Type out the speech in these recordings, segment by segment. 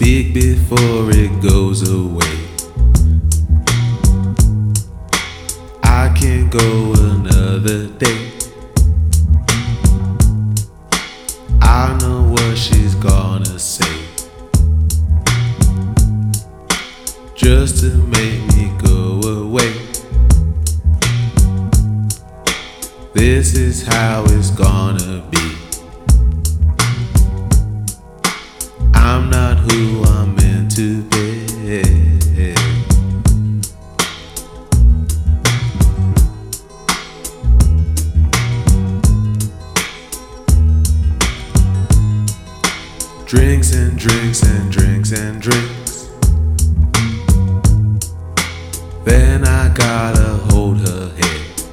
Speak before it goes away. I can't go another day. I know what she's gonna say, just to make me go away. This is how it's gonna be. I'm not who I'm meant to be. Drinks and drinks and drinks and drinks. Then I gotta hold her head.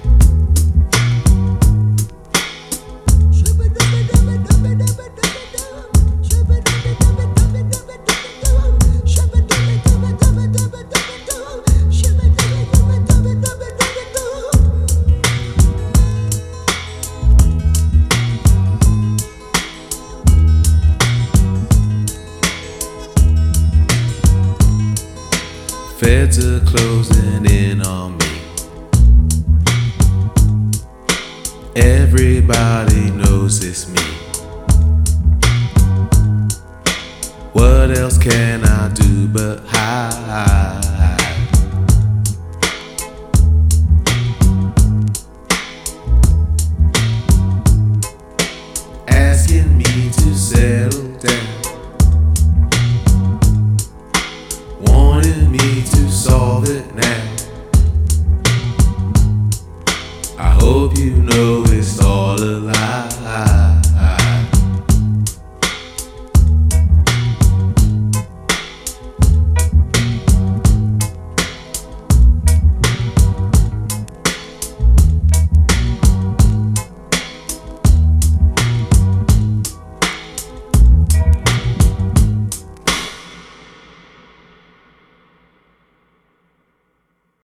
Feds are closing in on me. Everybody knows it's me. What else can I do but hide? Asking me to settle down, wanting me to solve it now. I hope you know it's all a lie.